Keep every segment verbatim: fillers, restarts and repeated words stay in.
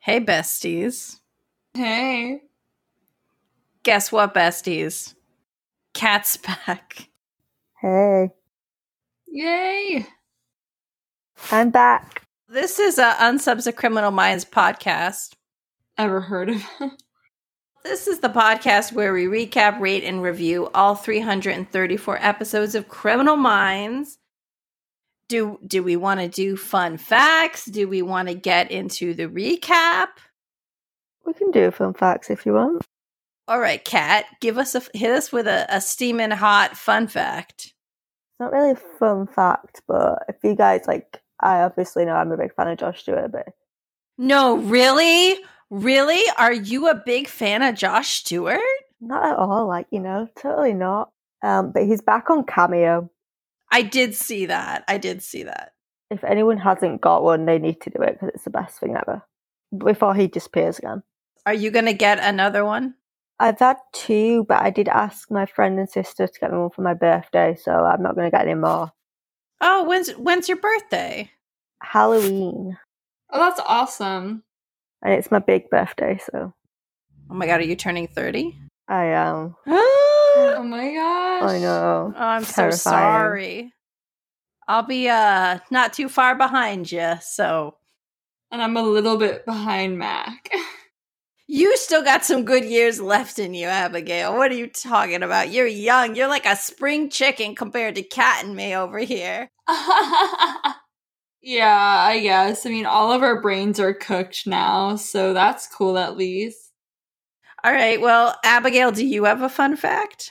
Hey, besties. Hey. Guess what, besties? Kat's back. Hey. Yay. I'm back. This is a Unsubs of Criminal Minds podcast. Ever heard of it? This is the podcast where we recap, rate, and review all three hundred thirty-four episodes of Criminal Minds. Do, do we want to do fun facts? Do we want to get into the recap? We can do fun facts if you want. All right, Kat, give us a hit us with a, a steaming hot fun fact. It's not really a fun fact, but if you guys like, I obviously know I'm a big fan of Josh Stewart, but No, really? Really? Are you a big fan of Josh Stewart? not at all. Like, you know, totally not. Um, but he's back on Cameo. I did see that. I did see that. If anyone hasn't got one, they need to do it because it's the best thing ever. Before he disappears again. Are you going to get another one? I've had two, but I did ask my friend and sister to get me one for my birthday, so I'm not going to get any more. Oh, when's when's your birthday? Halloween. Oh, that's awesome. And it's my big birthday, so Oh my god, are you turning thirty? I am. Oh my gosh. I know. Oh, I'm so Terrifying. sorry. I'll be uh not too far behind you, so And I'm a little bit behind Mac. you still got some good years left in you, Abigail. What are you talking about? You're young. You're like a spring chicken compared to Kat and me over here. Yeah, I guess. I mean, all of our brains are cooked now, so that's cool at least. All right, well, Abigail, do you have a fun fact?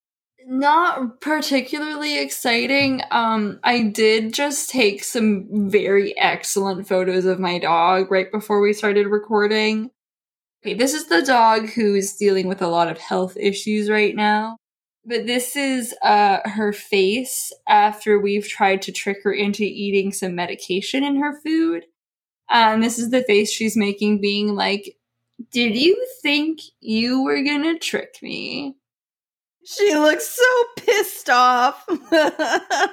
Not particularly exciting. Um, I did just take some very excellent photos of my dog right before we started recording. Okay, this is the dog who's dealing with a lot of health issues right now. But this is uh, her face after we've tried to trick her into eating some medication in her food. And this is the face she's making being like, did you think you were gonna trick me? She looks so pissed off. The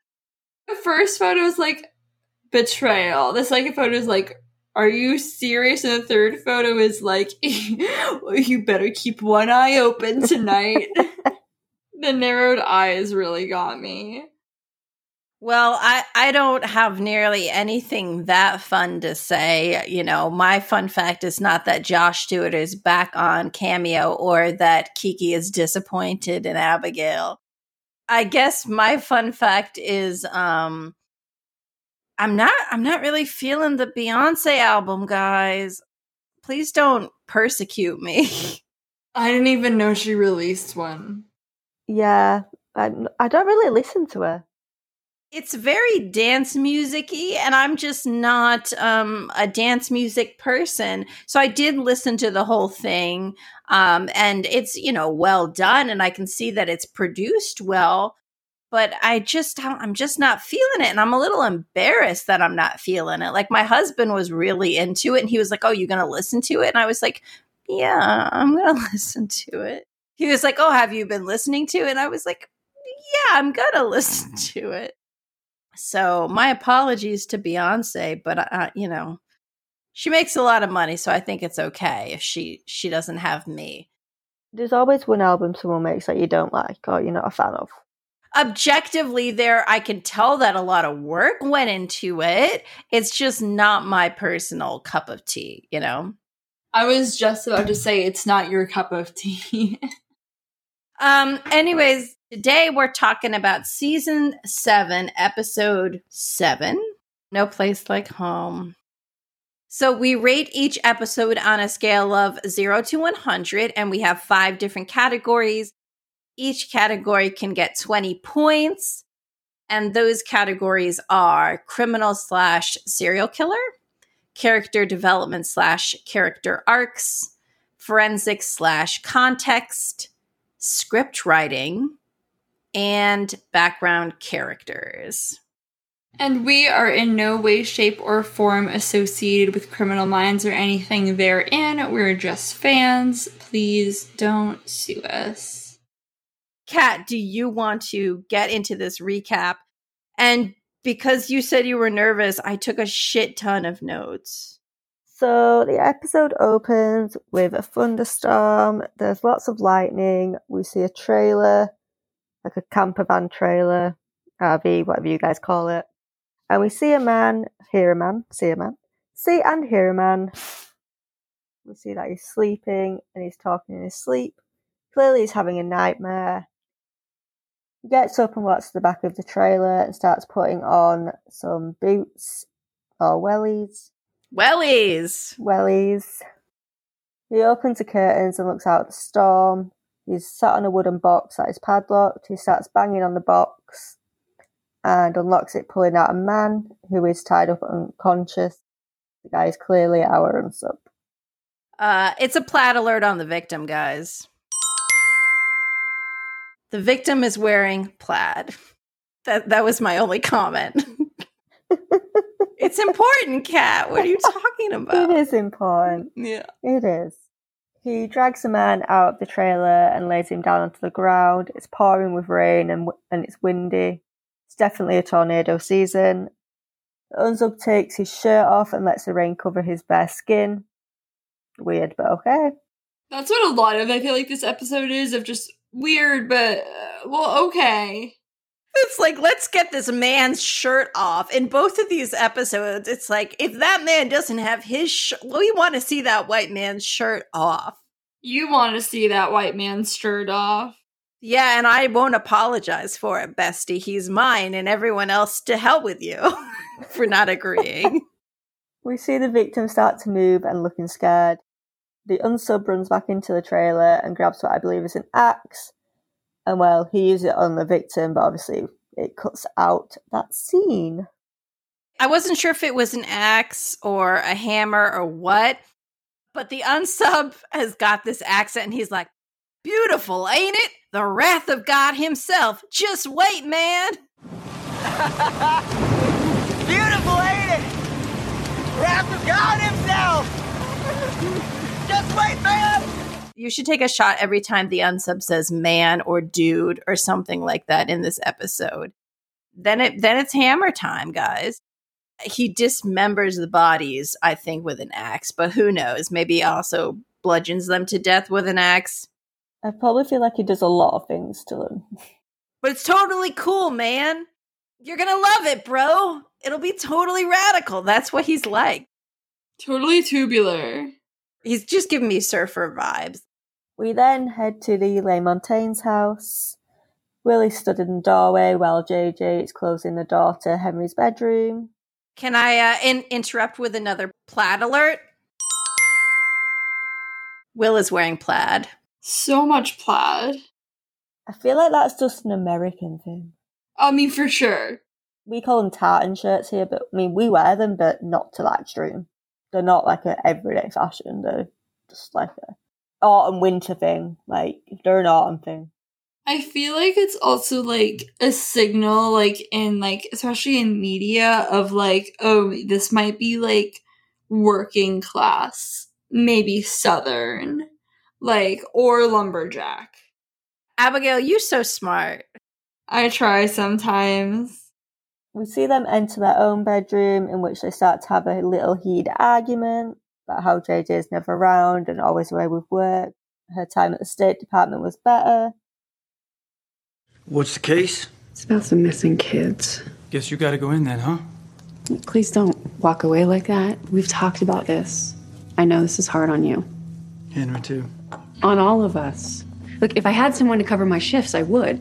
first photo is like betrayal. The second photo is like, are you serious? And the third photo is like, well, you better keep one eye open tonight. The narrowed eyes really got me. Well, I, I don't have nearly anything that fun to say. You know, my fun fact is not that Josh Stewart is back on Cameo or that Kiki is disappointed in Abigail. I guess my fun fact is um I'm not I'm not really feeling the Beyonce album, guys. Please don't persecute me. I didn't even know she released one. Yeah, I, I don't really listen to her. It's very dance music-y, and I'm just not um, a dance music person. So I did listen to the whole thing, um, and it's, you know, well done, and I can see that it's produced well, but I just, I'm just not feeling it, and I'm a little embarrassed that I'm not feeling it. Like, my husband was really into it, and he was like, oh, you gonna listen to it? And I was like, yeah, I'm gonna listen to it. He was like, oh, have you been listening to it? And I was like, yeah, I'm gonna listen to it. So my apologies to Beyonce, but uh, you know, she makes a lot of money, so I think it's okay if she she doesn't have me. There's always one album someone makes that you don't like or you're not a fan of. Objectively, there I can tell that a lot of work went into it. It's just not my personal cup of tea, you know. I was just about to say it's not your cup of tea. um. Anyways. Today, we're talking about Season seven, Episode seven, No Place Like Home. So we rate each episode on a scale of zero to one hundred, and we have five different categories. Each category can get twenty points, and those categories are criminal slash serial killer, character development slash character arcs, forensic slash context, script writing, and background characters. And we are in no way, shape, or form associated with Criminal Minds or anything therein. We're just fans. Please don't sue us. Kat, do you want to get into this recap? And because you said you were nervous, I took a shit ton of notes. So the episode opens with a thunderstorm. There's lots of lightning. We see a trailer, like a camper van trailer, R V, whatever you guys call it. And we see a man, hear a man, see a man, see and hear a man. We see that he's sleeping and he's talking in his sleep. Clearly he's having a nightmare. He gets up and walks to the back of the trailer and starts putting on some boots or wellies. Wellies! Wellies. He opens the curtains and looks out at the storm. He's sat on a wooden box that is padlocked. He starts banging on the box and unlocks it, pulling out a man who is tied up unconscious. The guy is clearly our unsub. Uh, it's a plaid alert on the victim, guys. The victim is wearing plaid. That that was my only comment. It's important, Kat. What are you talking about? It is important. Yeah. It is. He drags the man out of the trailer and lays him down onto the ground. It's pouring with rain and and it's windy. It's definitely a tornado season. The unsub takes his shirt off and lets the rain cover his bare skin. Weird, but okay. That's what a lot of, I feel like, this episode is, of just weird, but, uh, well, okay. It's like, let's get this man's shirt off. In both of these episodes, it's like, if that man doesn't have his shirt, we want to see that white man's shirt off. You want to see that white man's shirt off. Yeah, and I won't apologize for it, bestie. He's mine, and everyone else to hell with you for not agreeing. We see the victim start to move and looking scared. The unsub runs back into the trailer and grabs what I believe is an axe. And well, he uses it on the victim, but obviously it cuts out that scene. I wasn't sure if it was an axe or a hammer or what, but the unsub has got this accent and he's like, beautiful, ain't it? The wrath of God himself. Just wait, man. Beautiful, ain't it? Wrath of God himself. Just wait, man. You should take a shot every time the unsub says man or dude or something like that in this episode. Then it then it's hammer time, guys. He dismembers the bodies, I think, with an axe, but who knows? Maybe he also bludgeons them to death with an axe. I probably feel like he does a lot of things to them. But it's totally cool, man. You're gonna love it, bro. It'll be totally radical. That's what he's like. Totally tubular. He's just giving me surfer vibes. We then head to the Les Montagnes house. Willie stood in the doorway while J J is closing the door to Henry's bedroom. Can I uh, in- interrupt with another plaid alert? Will is wearing plaid. So much plaid. I feel like that's just an American thing. I mean, for sure. We call them tartan shirts here, but I mean, we wear them, but not to that extreme. They're not like an everyday fashion. They're just like a autumn winter thing. Like, they're an autumn thing. I feel like it's also like a signal, like in like, especially in media, of like, oh, this might be like working class, maybe Southern, like, or lumberjack. Abigail, you're so smart. I try sometimes. We see them enter their own bedroom, in which they start to have a little heated argument about how J J is never around and always away with work. Her time at the State Department was better. What's the case? It's about some missing kids. Guess you gotta go in then, huh? Please don't walk away like that. We've talked about this. I know this is hard on you. Henry, too. On all of us. Look, if I had someone to cover my shifts, I would.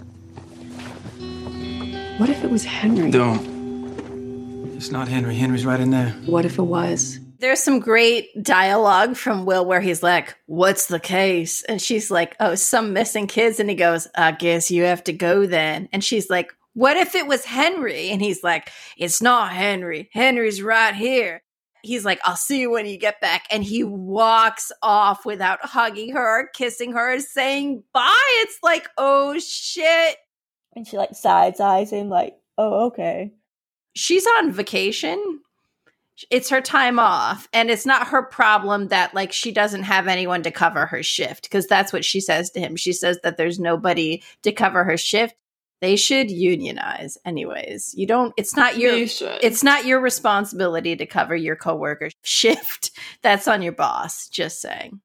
What if it was Henry? Don't. It's not Henry. Henry's right in there. What if it was? There's some great dialogue from Will where he's like, what's the case? And she's like, oh, some missing kids. And he goes, I guess you have to go then. And she's like, what if it was Henry? And he's like, it's not Henry. Henry's right here. He's like, I'll see you when you get back. And he walks off without hugging her, kissing her, saying bye. It's like, oh, shit. And she, like, side-eyes him, like, oh, okay. She's on vacation. It's her time off. And it's not her problem that, like, she doesn't have anyone to cover her shift. Because that's what she says to him. She says that there's nobody to cover her shift. They should unionize anyways. You don't, it's not your, it's not your responsibility to cover your coworker's shift. That's on your boss, just saying.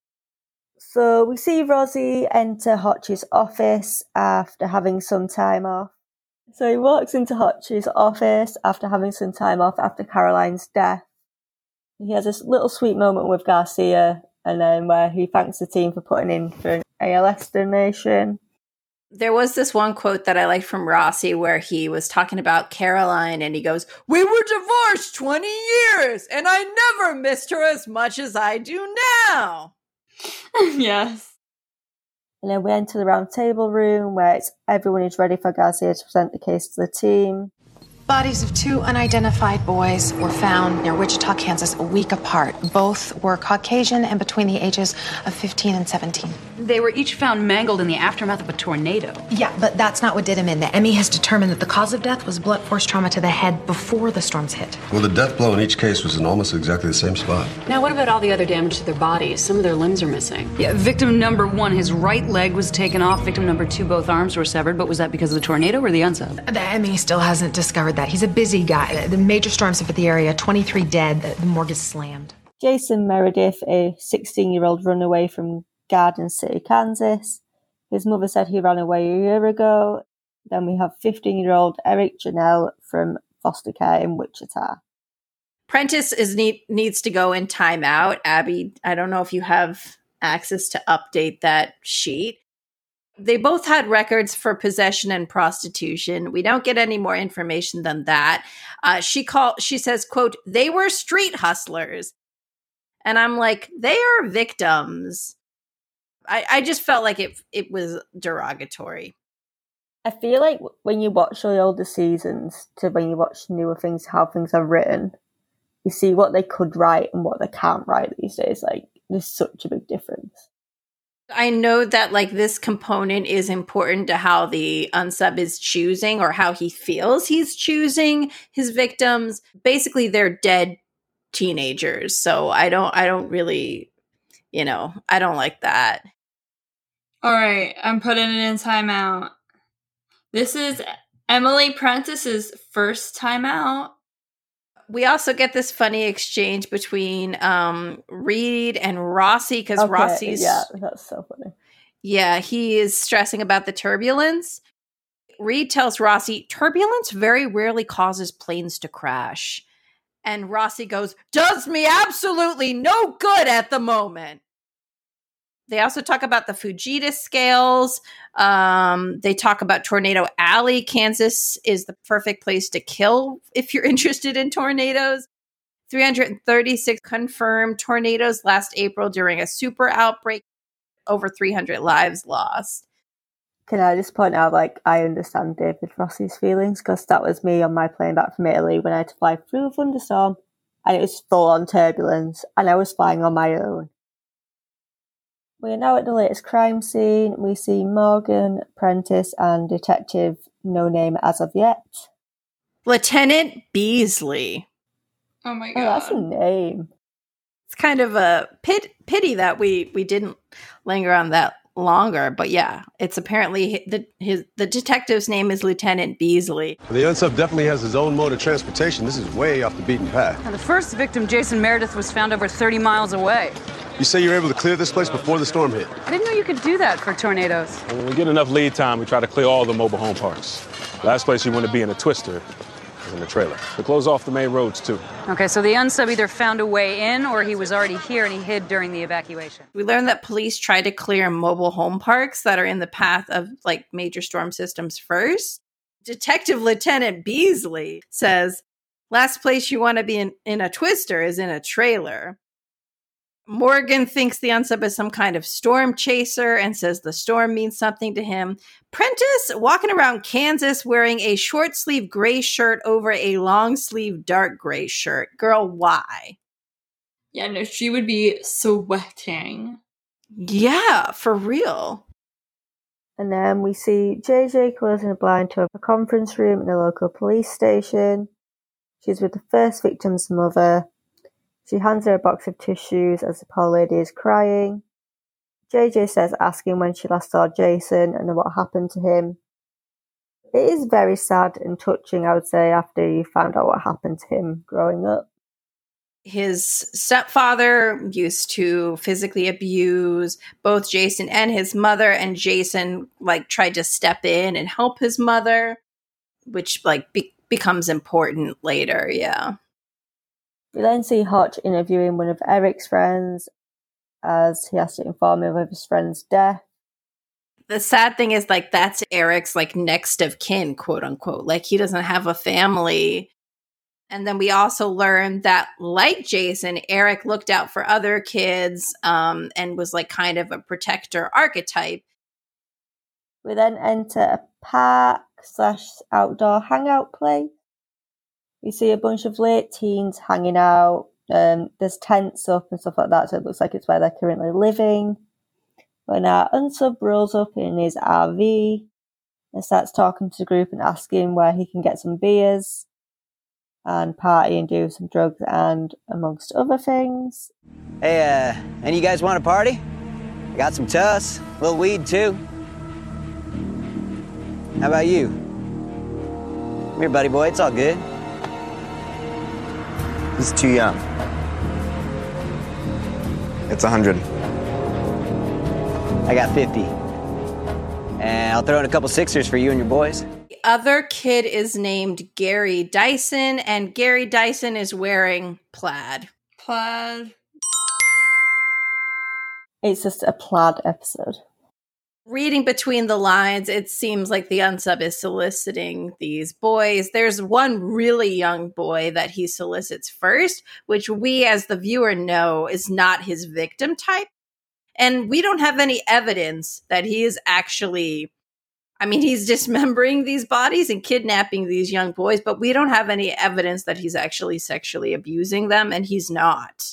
So we see Rosie enter Hotch's office after having some time off. So he walks into Hotch's office after having some time off after Caroline's death. He has this little sweet moment with Garcia, and then where he thanks the team for putting in for an A L S donation. There was this one quote that I liked from Rossi where he was talking about Caroline, and he goes, "We were divorced twenty years, and I never missed her as much as I do now." Yes. And then we enter the round table room where it's, everyone is ready for Garcia to present the case to the team. Bodies of two unidentified boys were found near Wichita, Kansas, a week apart. Both were Caucasian and between the ages of fifteen and seventeen. They were each found mangled in the aftermath of a tornado. Yeah, but that's not what did them in. The M E has determined that the cause of death was blunt force trauma to the head before the storms hit. Well, the death blow in each case was in almost exactly the same spot. Now, what about all the other damage to their bodies? Some of their limbs are missing. Yeah, victim number one, his right leg was taken off. Victim number two, both arms were severed. But was that because of the tornado or the unsub? The M E still hasn't discovered that. He's a busy guy. The major storms have hit the area. twenty-three dead. The morgue is slammed. Jason Meredith, a sixteen-year-old runaway from Garden City, Kansas. His mother said he ran away a year ago. Then we have fifteen-year-old Eric Janelle from foster care in Wichita. Prentice is need, needs to go in timeout. Abby, I don't know if you have access to update that sheet. They both had records for possession and prostitution. We don't get any more information than that. Uh, she call, she says, quote, "They were street hustlers." And I'm like, they are victims. I, I just felt like it it was derogatory. I feel like when you watch the older seasons to when you watch newer things, how things are written, you see what they could write and what they can't write these days. Like, there's such a big difference. I know that like this component is important to how the unsub is choosing or how he feels he's choosing his victims. Basically, they're dead teenagers. So I don't, I don't really, you know, I don't like that. All right, I'm putting it in timeout. This is Emily Prentice's first timeout. We also get this funny exchange between um, Reed and Rossi because okay, Rossi's yeah, that's so funny. Yeah, he is stressing about the turbulence. Reed tells Rossi, "Turbulence very rarely causes planes to crash." And Rossi goes, "Does me absolutely no good at the moment." They also talk about the Fujita scales. Um, they talk about Tornado Alley. Kansas is the perfect place to kill if you're interested in tornadoes. three hundred thirty-six confirmed tornadoes last April during a super outbreak. Over three hundred lives lost. Can I just point out, like, I understand David Rossi's feelings because that was me on my plane back from Italy when I had to fly through a thunderstorm and it was full on turbulence and I was flying on my own. We are now at the latest crime scene. We see Morgan, Prentice, and Detective No Name as of yet. Lieutenant Beasley. Oh my god. Oh, that's a name. It's kind of a pit, pity that we, we didn't linger on that longer. But yeah, it's apparently the his the detective's name is Lieutenant Beasley. The unsub definitely has his own mode of transportation. This is way off the beaten path. Now, the first victim, Jason Meredith, was found over thirty miles away. You say you were able to clear this place before the storm hit? I didn't know you could do that for tornadoes. When we get enough lead time, we try to clear all the mobile home parks. Last place you want to be in a twister is in a trailer. We close off the main roads, too. Okay, so the unsub either found a way in or he was already here and he hid during the evacuation. We learned that police try to clear mobile home parks that are in the path of like major storm systems first. Detective Lieutenant Beasley says, "Last place you want to be in, in a twister is in a trailer." Morgan thinks the unsub is some kind of storm chaser and says the storm means something to him. Prentice walking around Kansas wearing a short sleeve gray shirt over a long sleeve dark gray shirt. Girl, why? Yeah, no, she would be sweating. Yeah, for real. And then we see J J closing a blind to a conference room in a local police station. She's with the first victim's mother. She hands her a box of tissues as the poor lady is crying. J J says asking when she last saw Jason and what happened to him. It is very sad and touching, I would say, after you found out what happened to him growing up. His stepfather used to physically abuse both Jason and his mother, and Jason like tried to step in and help his mother, which like be- becomes important later. Yeah. We then see Hotch interviewing one of Eric's friends as he has to inform him of his friend's death. The sad thing is, like, that's Eric's, like, next of kin, quote unquote. Like, he doesn't have a family. And then we also learned that, like Jason, Eric looked out for other kids um, and was, like, kind of a protector archetype. We then enter a park slash outdoor hangout place. We see a bunch of late teens hanging out. Um, there's tents up and stuff like that, so it looks like it's where they're currently living. When our unsub rolls up in his R V and starts talking to the group and asking where he can get some beers and party and do some drugs and amongst other things. Hey, uh, any of you guys want to party? I got some tuss, a little weed too. How about you? Come here, buddy boy, it's all good. He's too young. It's a hundred. I got fifty. And I'll throw in a couple sixers for you and your boys. The other kid is named Gary Dyson, and Gary Dyson is wearing plaid. Plaid. It's just a plaid episode. Reading between the lines, it seems like the unsub is soliciting these boys. There's one really young boy that he solicits first, which we as the viewer know is not his victim type. And we don't have any evidence that he is actually, I mean, he's dismembering these bodies and kidnapping these young boys, but we don't have any evidence that he's actually sexually abusing them, and he's not.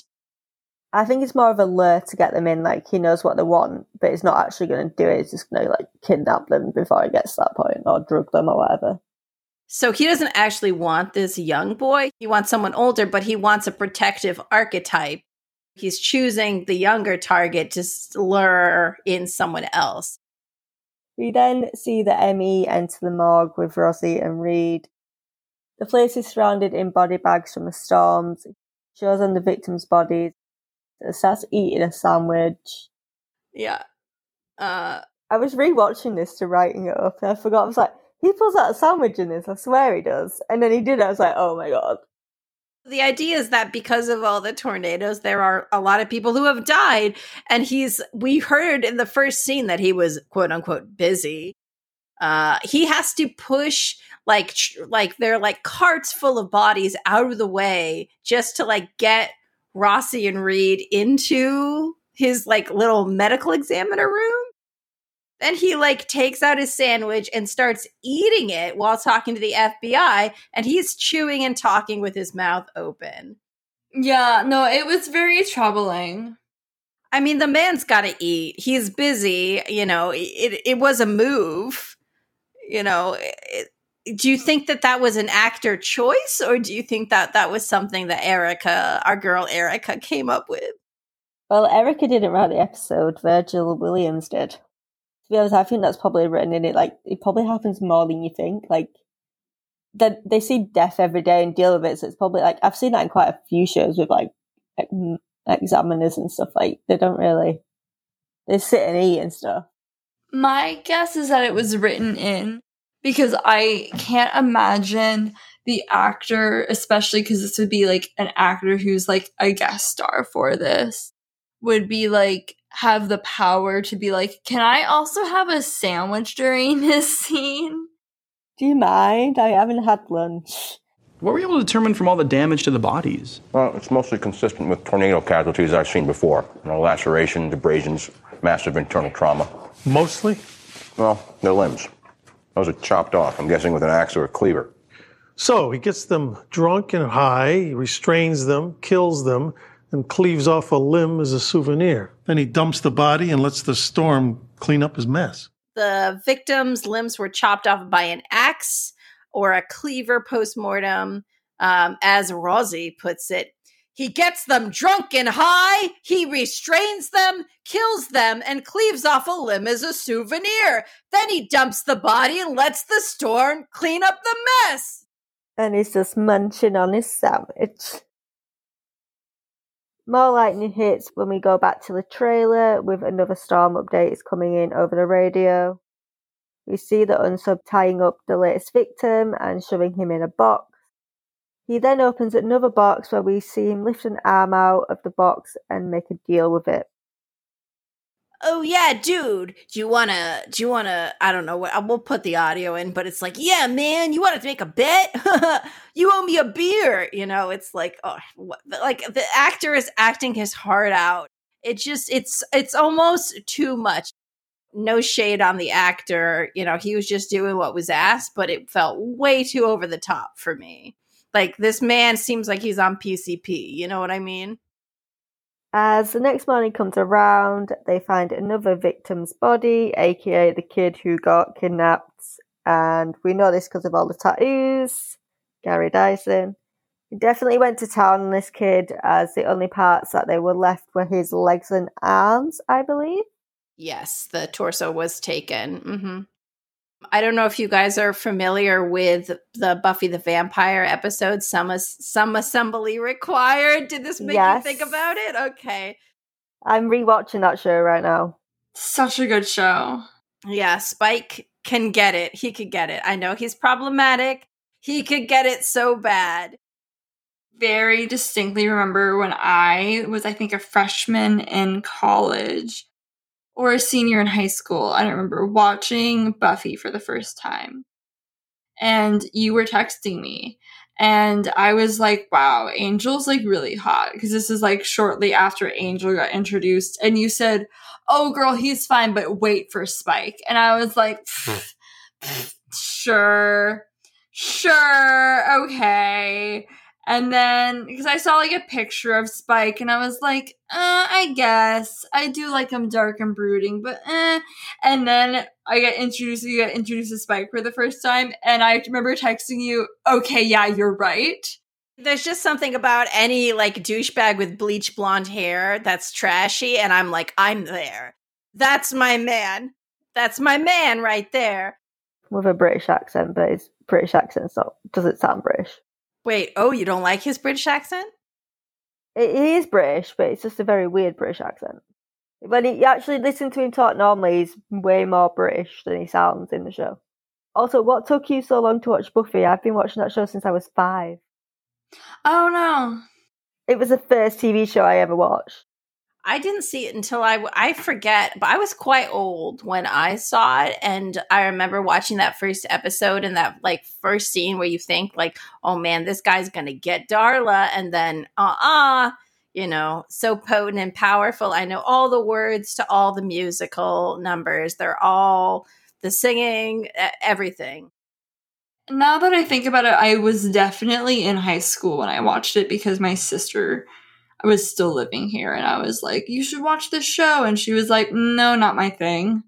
I think it's more of a lure to get them in, like, he knows what they want, but he's not actually going to do it. He's just going to, like, kidnap them before he gets to that point, or drug them, or whatever. So he doesn't actually want this young boy. He wants someone older, but he wants a protective archetype. He's choosing the younger target to lure in someone else. We then see the M E enter the morgue with Rosie and Reed. The place is surrounded in body bags from the storms. It shows on the victims' bodies. It starts eating a sandwich. Yeah. Uh, I was rewatching this to writing it up, and I forgot. I was like, he pulls out a sandwich in this. I swear he does. And then he did. I was like, oh my god. The idea is that because of all the tornadoes, there are a lot of people who have died. And he's, we heard in the first scene that he was quote unquote busy. Uh, he has to push like, like they're like carts full of bodies out of the way just to like get Rossi and Reed into his like little medical examiner room. Then he like takes out his sandwich and starts eating it while talking to the F B I, and he's chewing and talking with his mouth open. Yeah, no, it was very troubling. I mean, the man's got to eat. He's busy, you know, it, it was a move, you know. It, do you think that that was an actor choice, or do you think that that was something that Erica, our girl Erica, came up with? Well, Erica didn't write the episode. Virgil Williams did. To be honest, I think that's probably written in it. Like, it probably happens more than you think. Like, they, they see death every day and deal with it. So it's probably like, I've seen that in quite a few shows with like examiners and stuff. Like, they don't really, they sit and eat and stuff. My guess is that it was written in because I can't imagine the actor, especially because this would be like an actor who's like a guest star for this, would be like, have the power to be like, can I also have a sandwich during this scene? Do you mind? I haven't had lunch. What were you able to determine from all the damage to the bodies? Well, it's mostly consistent with tornado casualties I've seen before. You know, lacerations, abrasions, massive internal trauma. Mostly? Well, their limbs. Those are chopped off, I'm guessing with an axe or a cleaver. So he gets them drunk and high, restrains them, kills them, and cleaves off a limb as a souvenir. Then he dumps the body and lets the storm clean up his mess. The victim's limbs were chopped off by an axe or a cleaver post-mortem. Um, as Rosie puts it, He gets them drunk and high, he restrains them, kills them, and cleaves off a limb as a souvenir. Then he dumps the body and lets the storm clean up the mess. And he's just munching on his sandwich. More lightning hits when we go back to the trailer with another storm updates coming in over the radio. We see the unsub tying up the latest victim and shoving him in a box. He then opens another box where we see him lift an arm out of the box and make a deal with it. Oh yeah, dude, do you wanna, do you wanna, I don't know what, we'll put the audio in, but it's like, yeah, man, you wanna make a bet? You owe me a beer. You know, it's like, oh, what, like the actor is acting his heart out. It just, it's, it's almost too much. No shade on the actor. You know, he was just doing what was asked, but it felt way too over the top for me. Like, this man seems like he's on P C P. You know what I mean? As the next morning comes around, they find another victim's body, aka the kid who got kidnapped. And we know this because of all the tattoos. Gary Dyson. He definitely went to town on this kid, as the only parts that they were left were his legs and arms, I believe. Yes, the torso was taken. Mm-hmm. I don't know if you guys are familiar with the Buffy the Vampire episode, Some, Some Assembly Required. Did this make yes. you think about it? Okay. I'm rewatching that show right now. Such a good show. Yeah, Spike can get it. He could get it. I know he's problematic. He could get it so bad. Very distinctly remember when I was, I think, a freshman in college. Or a senior in high school, I don't remember, watching Buffy for the first time. And you were texting me. And I was like, wow, Angel's like really hot. Because this is like shortly after Angel got introduced. And you said, oh girl, he's fine, but wait for Spike. And I was like, pfft, pfft, sure, sure, okay. And then, because I saw, like, a picture of Spike, and I was like, uh, I guess. I do like him dark and brooding, but eh. And then I get introduced, you get introduced to Spike for the first time, and I remember texting you, okay, yeah, you're right. There's just something about any, like, douchebag with bleach blonde hair that's trashy, and I'm like, I'm there. That's my man. That's my man right there. With a British accent, but his British accent so doesn't sound British. Wait, oh, you don't like his British accent? It, he is British, but it's just a very weird British accent. When you actually listen to him talk normally, he's way more British than he sounds in the show. Also, what took you so long to watch Buffy? I've been watching that show since I was five. Oh, no. It was the first T V show I ever watched. I didn't see it until I, I forget, but I was quite old when I saw it. And I remember watching that first episode and that like first scene where you think like, oh man, this guy's going to get Darla. And then, uh-uh, you know, so potent and powerful. I know all the words to all the musical numbers. They're all the singing, everything. Now that I think about it, I was definitely in high school when I watched it because my sister... I was still living here, and I was like, you should watch this show. And she was like, no, not my thing.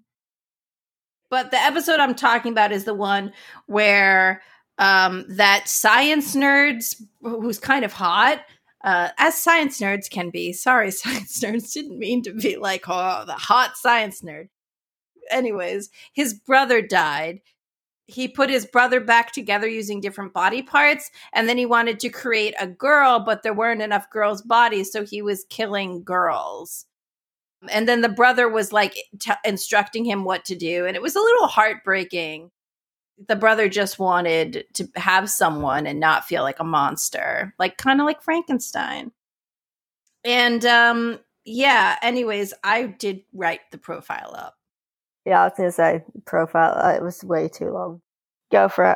But the episode I'm talking about is the one where um, that science nerds, who's kind of hot, uh, as science nerds can be. Sorry, science nerds, didn't mean to be like, oh, the hot science nerd. Anyways, his brother died. He put his brother back together using different body parts, and then he wanted to create a girl, but there weren't enough girls' bodies, so he was killing girls. And then the brother was like t- instructing him what to do, and it was a little heartbreaking. The brother just wanted to have someone and not feel like a monster, like kind of like Frankenstein. And um, yeah, anyways, I did write the profile up. Yeah, I was going to say, profile, it was way too long. Go for it.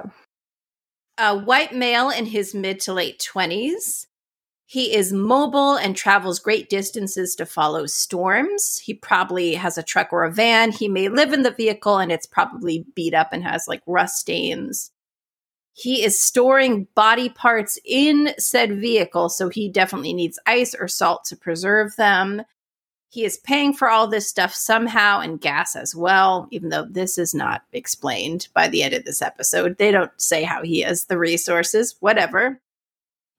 A white male in his mid to late twenties. He is mobile and travels great distances to follow storms. He probably has a truck or a van. He may live in the vehicle and it's probably beat up and has like rust stains. He is storing body parts in said vehicle, so he definitely needs ice or salt to preserve them. He is paying for all this stuff somehow, and gas as well, even though this is not explained by the end of this episode. They don't say how he has the resources, whatever.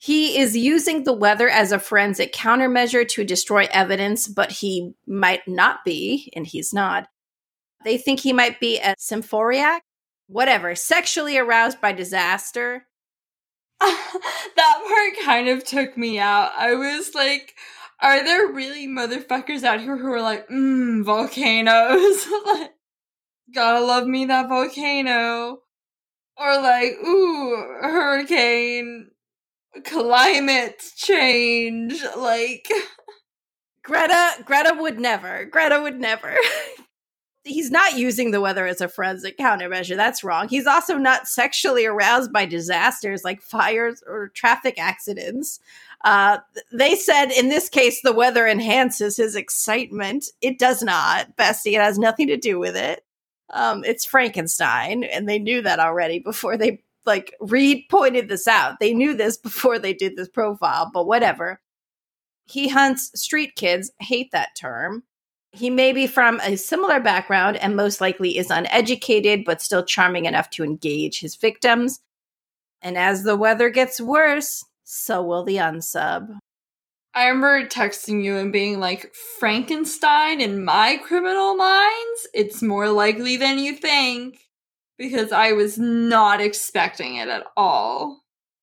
He is using the weather as a forensic countermeasure to destroy evidence, but he might not be, and he's not. They think he might be a symphoriac, whatever, sexually aroused by disaster. That part kind of took me out. I was like, are there really motherfuckers out here who are like, mmm, volcanoes? Like, gotta love me that volcano. Or like, ooh, hurricane, climate change, like... Greta, Greta would never. Greta would never. He's not using the weather as a forensic countermeasure. That's wrong. He's also not sexually aroused by disasters like fires or traffic accidents. Uh, they said in this case, the weather enhances his excitement. It does not, Bestie. It has nothing to do with it. Um, it's Frankenstein, and they knew that already before they, like, Reed pointed this out. They knew this before they did this profile, but whatever. He hunts street kids. Hate that term. He may be from a similar background and most likely is uneducated, but still charming enough to engage his victims. And as the weather gets worse, so will the unsub. I remember texting you and being like, Frankenstein in my criminal minds? It's more likely than you think. Because I was not expecting it at all.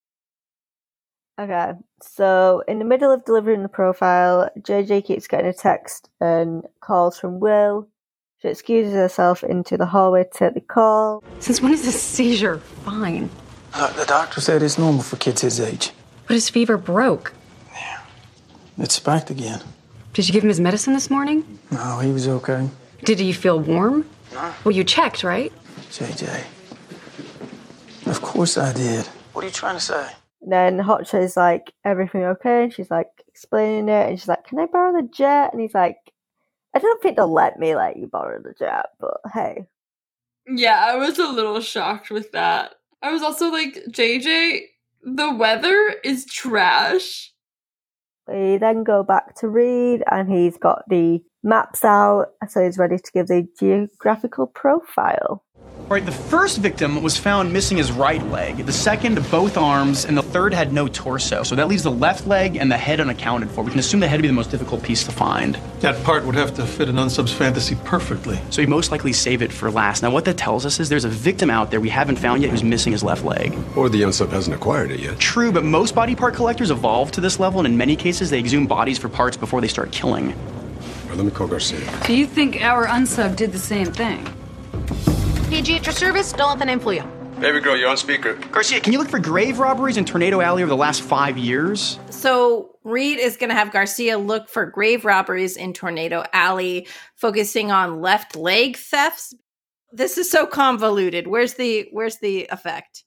Okay, so in the middle of delivering the profile, J J keeps getting a text and calls from Will. She excuses herself into the hallway to take the call. Since when is this seizure fine? Uh, the doctor said it's normal for kids his age. But his fever broke. It spiked again. Did you give him his medicine this morning? No, he was okay. Did he feel warm? No. Well, you checked, right? J J. Of course I did. What are you trying to say? And then Hotcha's like, everything okay? And she's like, explaining it. And she's like, can I borrow the jet? And he's like, I don't think they'll let me let you borrow the jet, but hey. Yeah, I was a little shocked with that. I was also like, J J, the weather is trash. We then go back to Reed, and he's got the maps out, so he's ready to give the geographical profile. All right, the first victim was found missing his right leg, the second both arms, and the third had no torso. So that leaves the left leg and the head unaccounted for. We can assume the head would be the most difficult piece to find. That part would have to fit an unsub's fantasy perfectly. So he'd most likely save it for last. Now what that tells us is there's a victim out there we haven't found yet who's missing his left leg. Or the unsub hasn't acquired it yet. True, but most body part collectors evolve to this level, and in many cases they exhume bodies for parts before they start killing. All right, let me call Garcia. Do you think our unsub did the same thing? P G at your service, don't let the name fool you. Baby girl, you're on speaker. Garcia, can you look for grave robberies in Tornado Alley over the last five years? So Reed is going to have Garcia look for grave robberies in Tornado Alley, focusing on left leg thefts. This is so convoluted. Where's the where's the effect?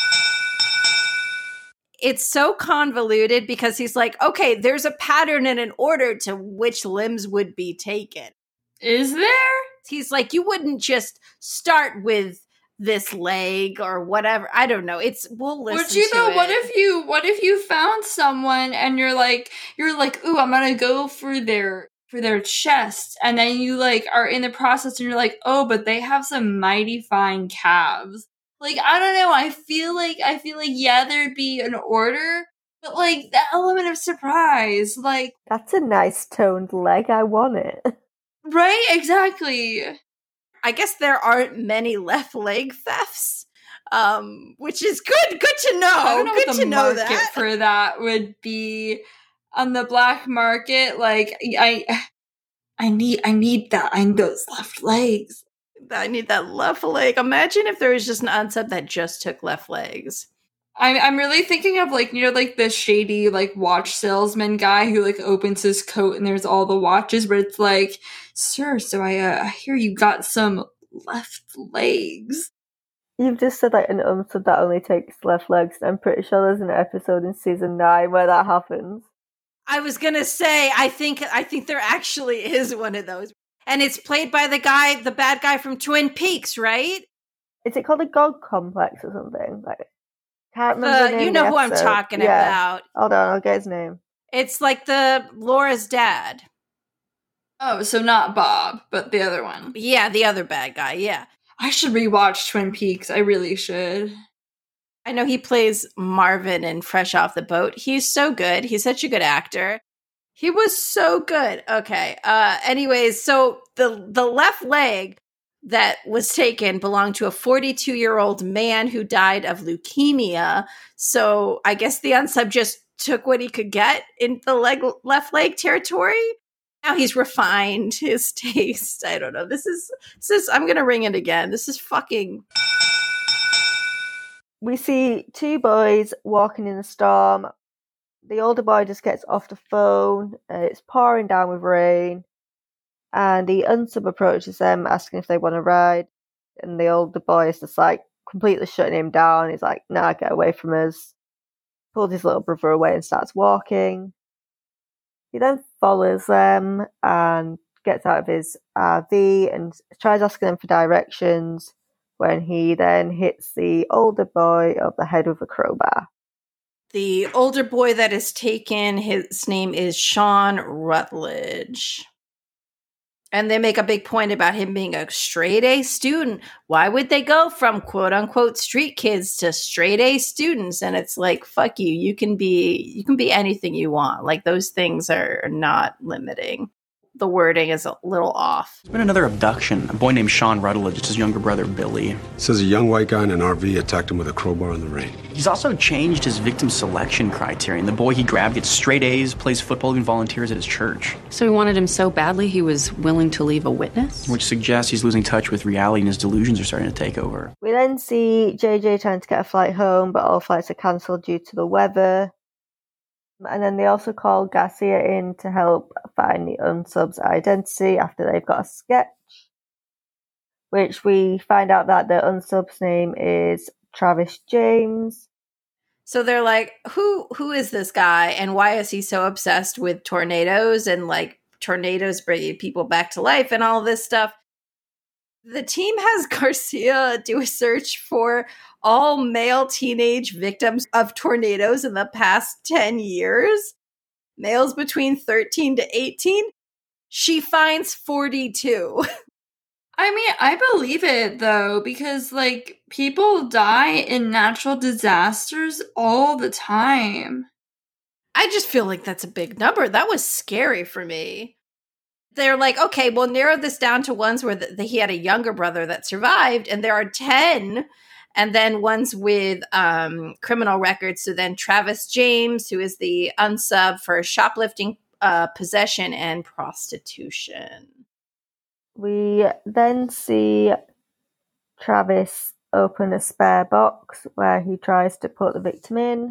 It's so convoluted because he's like, okay, there's a pattern and an order to which limbs would be taken. Is there? He's like, you wouldn't just start with this leg or whatever. I don't know. It's we'll listen. Would you to though? it. What if you? What if you found someone and you're like, you're like, ooh, I'm gonna go for their for their chest, and then you like are in the process, and you're like, oh, but they have some mighty fine calves. Like, I don't know. I feel like I feel like yeah, there'd be an order, but like the element of surprise, like that's a nice toned leg. I want it. Right? Exactly. I guess there aren't many left leg thefts, um, which is good. Good to know. I don't know good what to the know market that. for that would be on the black market. Like, I, I need, I need that. I need those left legs. I need that left leg. Imagine if there was just an unsub that just took left legs. I'm I'm really thinking of like, you know, like the shady like watch salesman guy who like opens his coat and there's all the watches, but it's like, sir, so I uh, I hear you got some left legs. You've just said like an unsub that only takes left legs. I'm pretty sure there's an episode in season nine where that happens. I was gonna say, I think I think there actually is one of those, and it's played by the guy, the bad guy from Twin Peaks, right? Is it called a God Complex or something? Like. Can't remember Uh, the name you know of who the I'm episode. talking Yeah. about. Hold on, I'll get his name. It's like the Laura's dad. Oh, so not Bob, but the other one. Yeah, the other bad guy, yeah. I should rewatch Twin Peaks. I really should. I know he plays Marvin in Fresh Off the Boat. He's so good. He's such a good actor. He was so good. Okay. Uh, anyways, so the the left leg that was taken belonged to a forty-two-year-old man who died of leukemia. So I guess the unsub just took what he could get in the leg, left leg territory. Now he's refined his taste. I don't know. This is, this is, I'm going to ring it again. This is fucking... We see two boys walking in a storm. The older boy just gets off the phone. Uh, it's pouring down with rain. And the unsub approaches them, asking if they want to ride. And the older boy is just like completely shutting him down. He's like, nah, get away from us. Pulls his little brother away and starts walking. He then follows them and gets out of his R V and tries asking them for directions, when he then hits the older boy over the head with a crowbar. The older boy that is taken, his name is Sean Rutledge. And they make a big point about him being a straight A student. Why would they go from quote unquote street kids to straight A students? And it's like, fuck you. You can be, you can be anything you want. Like those things are not limiting. The wording is a little off. There's been another abduction. A boy named Sean Rutledge, it's his younger brother, Billy. It says a young white guy in an R V attacked him with a crowbar in the rain. He's also changed his victim selection criterion. The boy he grabbed gets straight A's, plays football, even volunteers at his church. So he wanted him so badly he was willing to leave a witness? Which suggests he's losing touch with reality and his delusions are starting to take over. We then see J J trying to get a flight home, but all flights are cancelled due to the weather. And then they also call Garcia in to help find the unsub's identity after they've got a sketch, which we find out that the unsub's name is Travis James. So they're like, who who is this guy and why is he so obsessed with tornadoes and like tornadoes bringing people back to life and all this stuff? The team has Garcia do a search for all male teenage victims of tornadoes in the past ten years. Males between thirteen to eighteen. She finds forty-two. I mean, I believe it, though, because, like, people die in natural disasters all the time. I just feel like that's a big number. That was scary for me. They're like, okay, we'll narrow this down to ones where the, the, he had a younger brother that survived, and there are ten, and then ones with um, criminal records. So then Travis James, who is the unsub for shoplifting, uh, possession, and prostitution. We then see Travis open a spare box where he tries to put the victim in.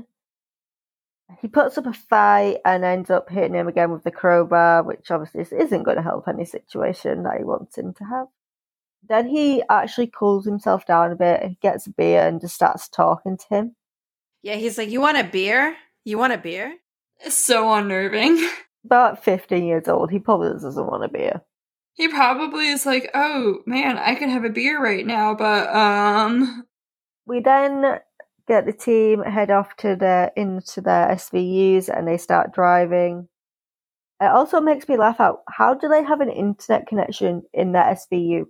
He puts up a fight and ends up hitting him again with the crowbar, which obviously isn't going to help any situation that he wants him to have. Then he actually cools himself down a bit, he gets a beer and just starts talking to him. Yeah, he's like, you want a beer? You want a beer? It's so unnerving. About fifteen years old, he probably doesn't want a beer. He probably is like, oh, man, I could have a beer right now, but, um... We then get the team head off to their into their S V Us and they start driving. It also makes me laugh out. How do they have an internet connection in their S V U?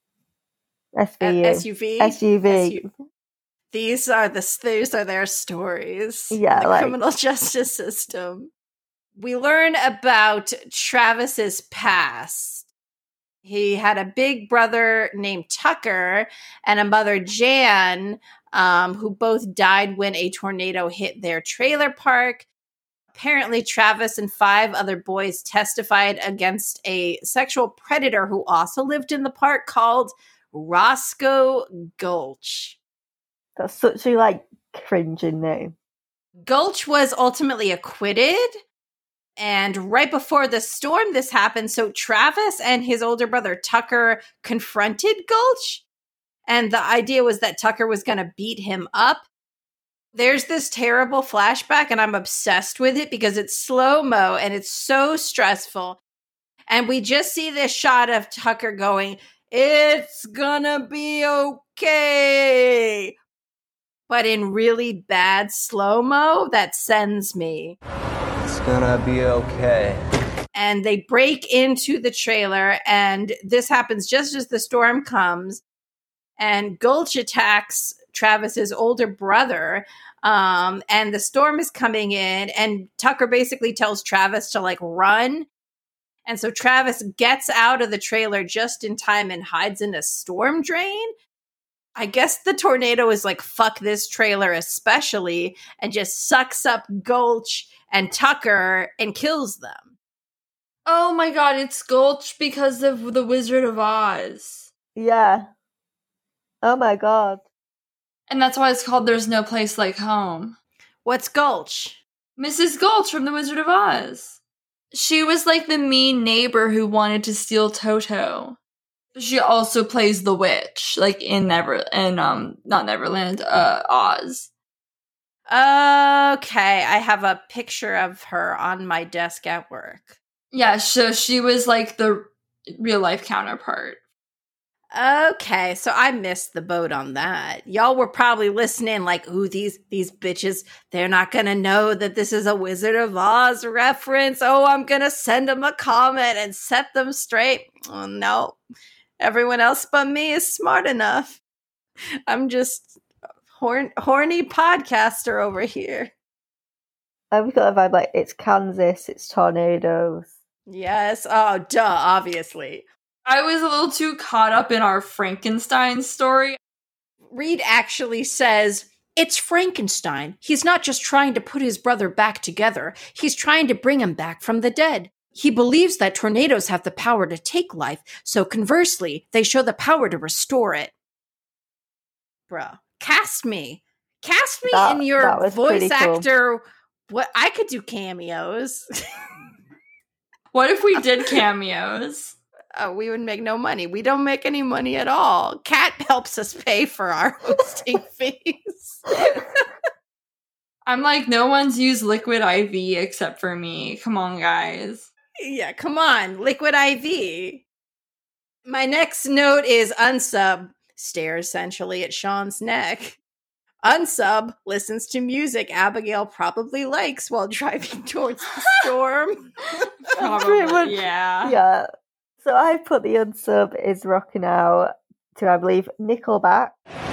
S V U. S U V? S U V. S U- These are the these are their stories. Yeah, the like, criminal justice system. We learn about Travis's past. He had a big brother named Tucker and a mother, Jan, um, who both died when a tornado hit their trailer park. Apparently, Travis and five other boys testified against a sexual predator who also lived in the park called Roscoe Gulch. That's such a, like, cringing name. Gulch was ultimately acquitted. And right before the storm, this happened. So Travis and his older brother Tucker confronted Gulch. And the idea was that Tucker was going to beat him up. There's this terrible flashback, and I'm obsessed with it because it's slow-mo and it's so stressful. And we just see this shot of Tucker going, it's gonna be okay. But in really bad slow-mo, that sends me. It's gonna be okay. And they break into the trailer, and this happens just as the storm comes. And Gulch attacks Travis's older brother. Um, and the storm is coming in, and Tucker basically tells Travis to like run. And so Travis gets out of the trailer just in time and hides in a storm drain. I guess the tornado is like, fuck this trailer especially, and just sucks up Gulch and Tucker and kills them. Oh my god, it's Gulch because of the Wizard of Oz. Yeah. Oh my god. And that's why it's called There's No Place Like Home. What's Gulch? Missus Gulch from the Wizard of Oz. She was like the mean neighbor who wanted to steal Toto. She also plays the witch, like in Never, in um, not Neverland, uh, Oz. Okay, I have a picture of her on my desk at work. Yeah, so she was like the real life counterpart. Okay, so I missed the boat on that. Y'all were probably listening like, ooh, these these bitches, they're not gonna know that this is a Wizard of Oz reference. Oh, I'm gonna send them a comment and set them straight. Oh, no. Everyone else but me is smart enough. I'm just horn- horny podcaster over here. I've got a vibe like, it's Kansas, it's tornadoes. Yes. Oh, duh, obviously. I was a little too caught up in our Frankenstein story. Reed actually says, it's Frankenstein. He's not just trying to put his brother back together. He's trying to bring him back from the dead. He believes that tornadoes have the power to take life, so conversely, they show the power to restore it. Bruh. Cast me. Cast me That- in your that was voice pretty cool. actor. What I could do cameos. What if we did cameos? Oh, we would make no money. We don't make any money at all. Kat helps us pay for our hosting fees. I'm like, no one's used Liquid I V except for me. Come on, guys. Yeah, come on. Liquid I V. My next note is unsub. Stares essentially at Sean's neck. Unsub listens to music Abigail probably likes while driving towards the storm. Pretty much- yeah. Yeah. So I put the unsub is rocking out to, I believe, Nickelback.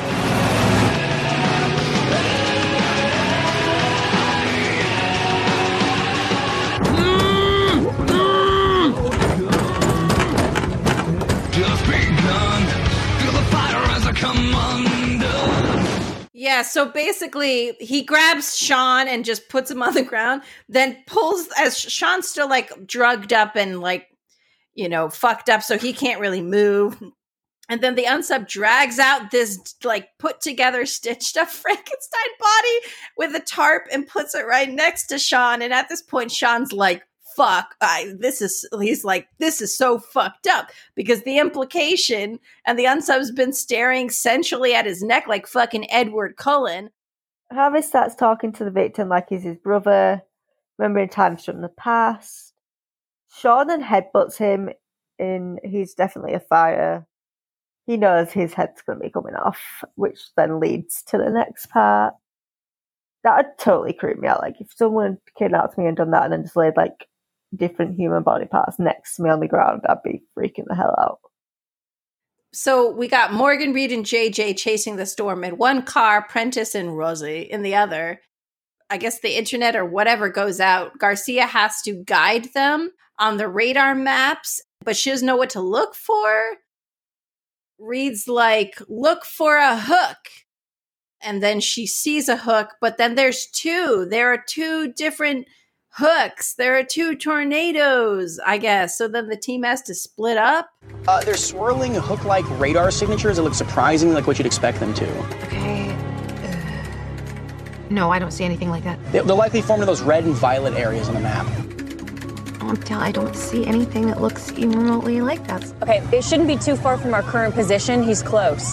Just begun. Feel the fire as I come undone. Yeah, so basically he grabs Sean and just puts him on the ground, then pulls, as Sean's still like drugged up and like, you know, fucked up, so he can't really move. And then the unsub drags out this like put together stitched up Frankenstein body with a tarp and puts it right next to Sean. And at this point, Sean's like, fuck, I, this is, he's like, this is so fucked up, because the implication, and the unsub's been staring sensually at his neck like fucking Edward Cullen. Harvey starts talking to the victim like he's his brother, remembering times from the past. Sean then headbutts him in, he's definitely a fire. He knows his head's going to be coming off, which then leads to the next part. That would totally creep me out. Like, if someone kidnapped me and done that and then just laid, like, different human body parts next to me on the ground, I'd be freaking the hell out. So we got Morgan, Reed, and J J chasing the storm in one car, Prentice and Rosie in the other. I guess the internet or whatever goes out. Garcia has to guide them on the radar maps, but she doesn't know what to look for. Reed's like, look for a hook. And then she sees a hook, but then there's two. There are two different hooks. There are two tornadoes, I guess. So then the team has to split up. Uh, they're swirling hook-like radar signatures that look surprisingly like what you'd expect them to. Okay. Uh, no, I don't see anything like that. They- They're likely formed in those red and violet areas on the map. I don't see anything that looks even remotely like that. Okay, it shouldn't be too far from our current position. He's close.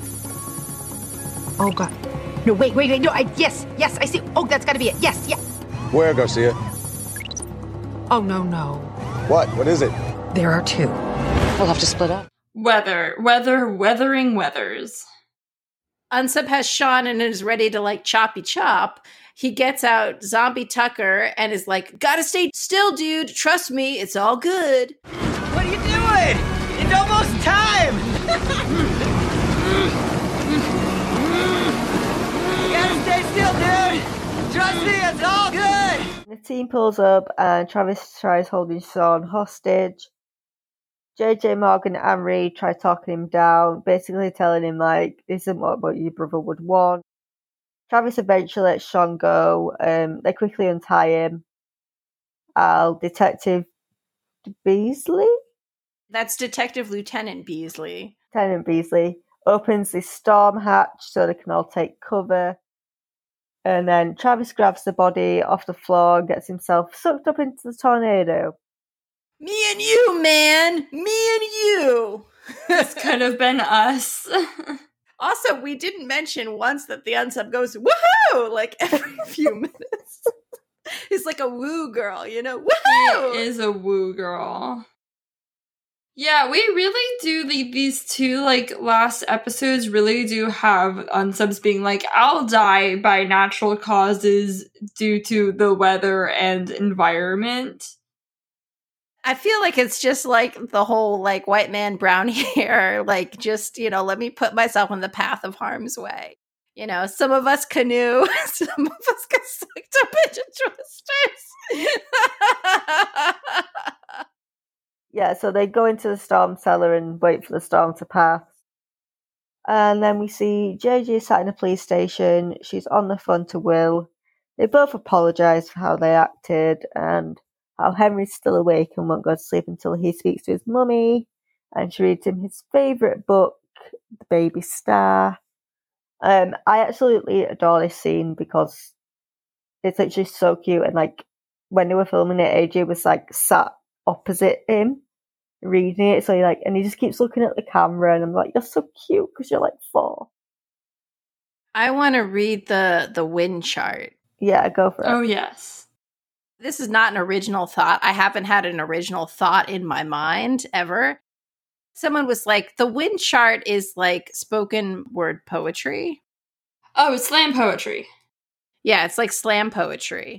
Oh, God. No, wait, wait, wait. No, I, yes, yes, I see. Oh, that's got to be it. Yes, yes. Where, Garcia? Oh, no, no. What? What is it? There are two. We'll have to split up. Weather, weather, weathering weathers. Unsub has Sean and is ready to like choppy chop. He gets out Zombie Tucker and is like, gotta stay still, dude. Trust me, it's all good. What are you doing? It's almost time! stay still, dude. Trust me, it's all good. The team pulls up and Travis tries holding Sean hostage. J J, Morgan, and Reed try talking him down, basically telling him, like, this isn't what, what your brother would want. Travis eventually lets Sean go. Um, they quickly untie him. Al, Detective Beasley? That's Detective Lieutenant Beasley. Lieutenant Beasley opens the storm hatch so they can all take cover. And then Travis grabs the body off the floor and gets himself sucked up into the tornado. Me and you, man! Me and you! This could have been us. Also, we didn't mention once that the unsub goes, woohoo! Like every few minutes. He's like a woo girl, you know? Woohoo! He is a woo girl. Yeah, we really do, the, these two, like, last episodes really do have unsubs being like, I'll die by natural causes due to the weather and environment. I feel like it's just like the whole, like, white man, brown hair, like, just, you know, let me put myself in the path of harm's way. You know, some of us canoe, some of us get sucked up into twisters. Yeah, so they go into the storm cellar and wait for the storm to pass. And then we see J J sat in a police station. She's on the phone to Will. They both apologise for how they acted and how Henry's still awake and won't go to sleep until he speaks to his mummy. And she reads him his favourite book, The Baby Star. Um, I absolutely adore this scene because it's literally so cute. And like when they were filming it, A J was like sat opposite him reading it, so he like, and he just keeps looking at the camera, and I'm like, you're so cute because you're like four. I want to read the the wind chart. Yeah, go for it. Oh yes. This is not an original thought. I haven't had an original thought in my mind ever. Someone was like, the wind chart is like spoken word poetry. Oh, it's slam poetry. Yeah, it's like slam poetry.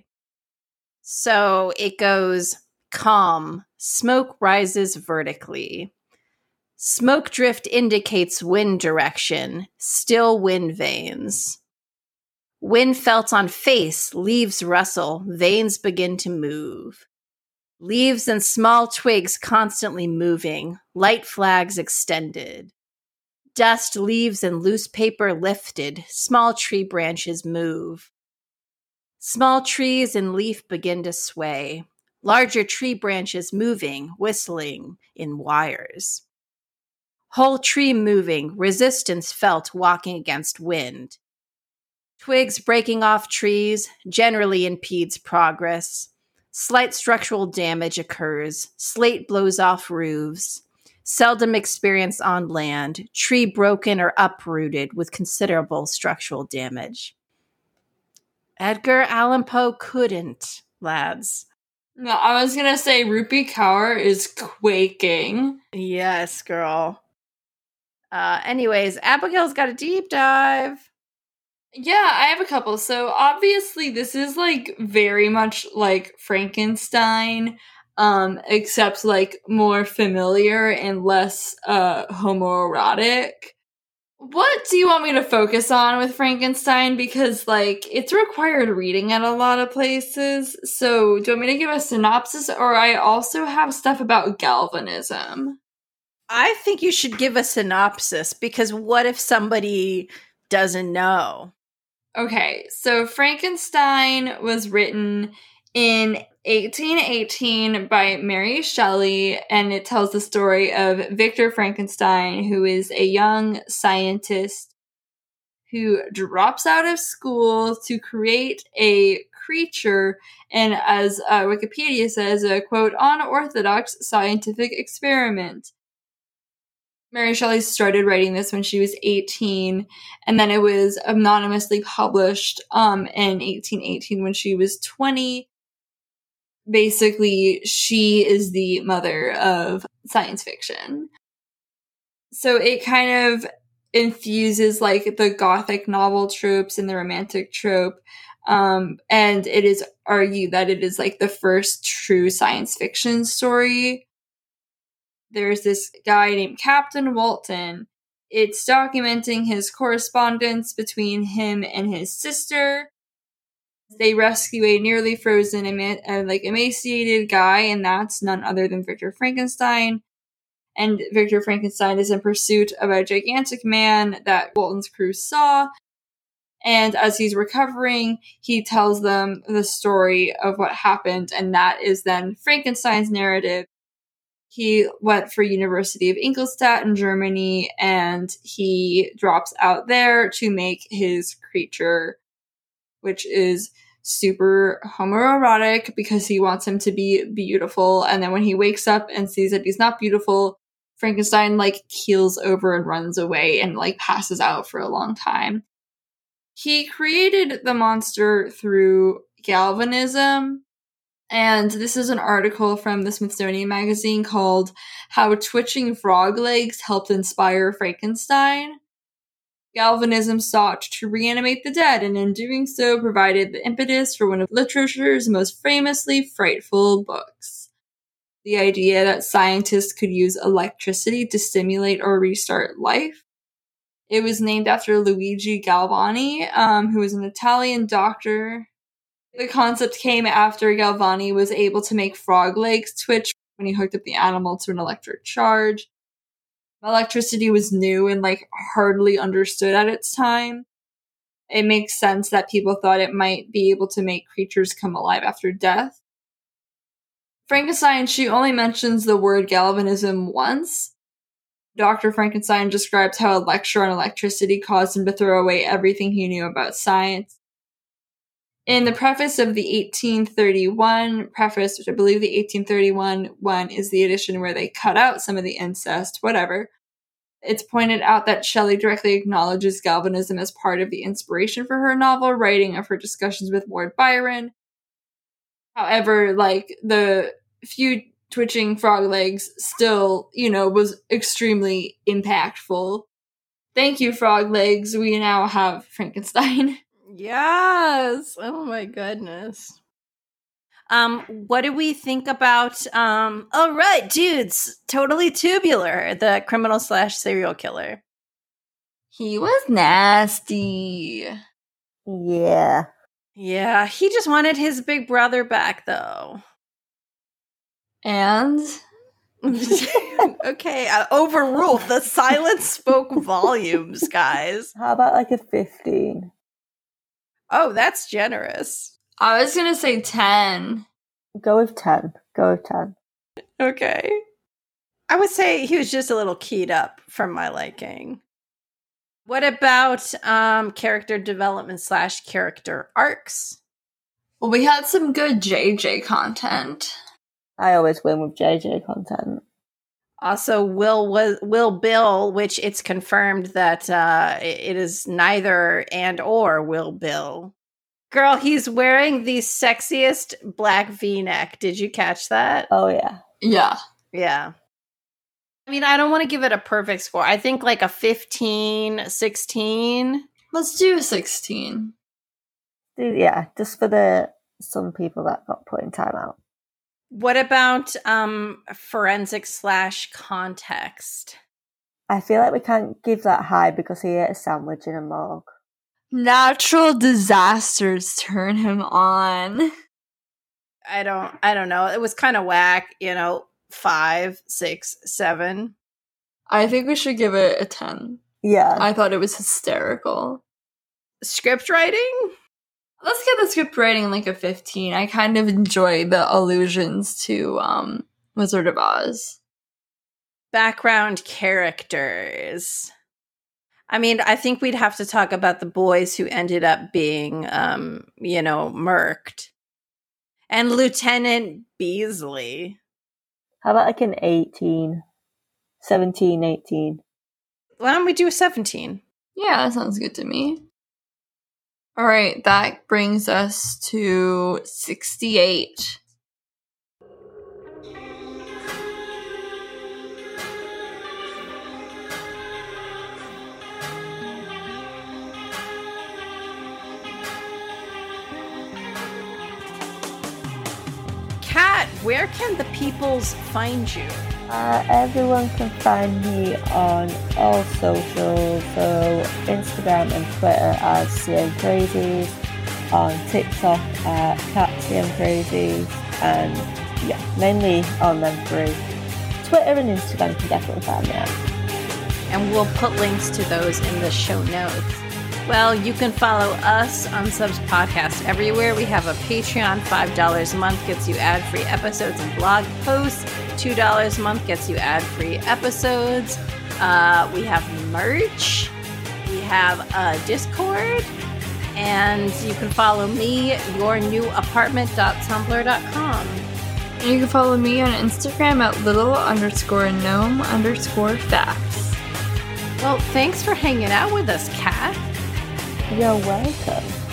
So it goes, calm, smoke rises vertically. Smoke drift indicates wind direction, still wind veins. Wind felt on face, leaves rustle, veins begin to move. Leaves and small twigs constantly moving, light flags extended. Dust, leaves, and loose paper lifted, small tree branches move. Small trees and leaf begin to sway. Larger tree branches moving, whistling in wires. Whole tree moving, resistance felt walking against wind. Twigs breaking off trees generally impedes progress. Slight structural damage occurs. Slate blows off roofs. Seldom experienced on land. Tree broken or uprooted with considerable structural damage. Edgar Allan Poe couldn't, lads. No, I was gonna say Rupi Kaur is quaking. Yes, girl. Uh, anyways, Abigail's got a deep dive. Yeah, I have a couple. So obviously this is like very much like Frankenstein, um, except like more familiar and less uh homoerotic. What do you want me to focus on with Frankenstein? Because like it's required reading at a lot of places. So do you want me to give a synopsis, or I also have stuff about galvanism? I think you should give a synopsis, because what if somebody doesn't know? Okay, so Frankenstein was written in eighteen eighteen by Mary Shelley, and it tells the story of Victor Frankenstein, who is a young scientist who drops out of school to create a creature, and as uh, Wikipedia says, a quote, unorthodox scientific experiment. Mary Shelley started writing this when she was eighteen, and then it was anonymously published um, in eighteen eighteen when she was twenty. Basically, she is the mother of science fiction. So it kind of infuses like the gothic novel tropes and the romantic trope, um, and it is argued that it is like the first true science fiction story. There's this guy named Captain Walton, It's documenting his correspondence between him and his sister. They rescue a nearly frozen, ema- uh, like emaciated guy, and that's none other than Victor Frankenstein. And Victor Frankenstein is in pursuit of a gigantic man that Walton's crew saw. And as he's recovering, he tells them the story of what happened, and that is then Frankenstein's narrative. He went for University of Ingolstadt in Germany, and he drops out there to make his creature, which is super homoerotic because he wants him to be beautiful. And then when he wakes up and sees that he's not beautiful, Frankenstein like keels over and runs away and like passes out for a long time. He created the monster through galvanism. And this is an article from the Smithsonian Magazine called How Twitching Frog Legs Helped Inspire Frankenstein. Galvanism sought to reanimate the dead, and in doing so provided the impetus for one of literature's most famously frightful books. The idea that scientists could use electricity to stimulate or restart life. It was named after Luigi Galvani, um, who was an Italian doctor. The concept came after Galvani was able to make frog legs twitch when he hooked up the animal to an electric charge. Electricity was new and like hardly understood at its time. It makes sense that people thought it might be able to make creatures come alive after death. Frankenstein, she only mentions the word galvanism once. Doctor Frankenstein describes how a lecture on electricity caused him to throw away everything he knew about science. In the preface of the eighteen thirty-one preface, which I believe the eighteen thirty-one one is the edition where they cut out some of the incest, whatever, it's pointed out that Shelley directly acknowledges galvanism as part of the inspiration for her novel, writing of her discussions with Lord Byron. However, like, the few twitching frog legs still, you know, was extremely impactful. Thank you, frog legs. We now have Frankenstein. Yes. Oh my goodness. Um, what do we think about, um, all right, dudes, Totally Tubular, the criminal slash serial killer? He was nasty. Yeah. Yeah, he just wanted his big brother back, though. And? Okay, uh, overruled. The silence spoke volumes, guys. How about like a fifteen? Oh, that's generous. I was gonna say ten. Go with ten. Go with ten. Okay. I would say he was just a little keyed up for my liking. What about um, character development slash character arcs? Well, we had some good J J content. I always win with J J content. Also, Will was Will Bill, which it's confirmed that uh, it is neither and or Will Bill. Girl, he's wearing the sexiest black V-neck. Did you catch that? Oh, yeah. Yeah. Yeah. I mean, I don't want to give it a perfect score. I think like a fifteen, sixteen. Let's do a sixteen. Yeah, just for the some people that got put in timeout. What about um, forensic slash context? I feel like we can't give that high because he ate a sandwich in a morgue. Natural disasters turn him on. I don't I don't know. It was kind of whack, you know, five, six, seven. I think we should give it a ten. Yeah. I thought it was hysterical. Script writing? Let's get the script writing like a fifteen. I kind of enjoy the allusions to um, Wizard of Oz. Background characters. I mean, I think we'd have to talk about the boys who ended up being, um, you know, murked. And Lieutenant Beasley. How about like an eighteen? seventeen, eighteen. Why don't we do a seventeen? Yeah, that sounds good to me. All right, that brings us to sixty-eight. Kat, where can the peoples find you? Uh, everyone can find me on all socials, so Instagram and Twitter as C M Crazies, on TikTok at Cat C M Crazies, and yeah, mainly on them three. Twitter and Instagram can definitely find me at. And we'll put links to those in the show notes. Well, you can follow us on Subs Podcast everywhere. We have a Patreon. five dollars a month gets you ad-free episodes and blog posts. two dollars a month gets you ad-free episodes. Uh, we have merch. We have a Discord. And you can follow me, your new apartment dot tumblr dot com. And you can follow me on Instagram at little underscore gnome underscore facts. Well, thanks for hanging out with us, Kat. You're welcome.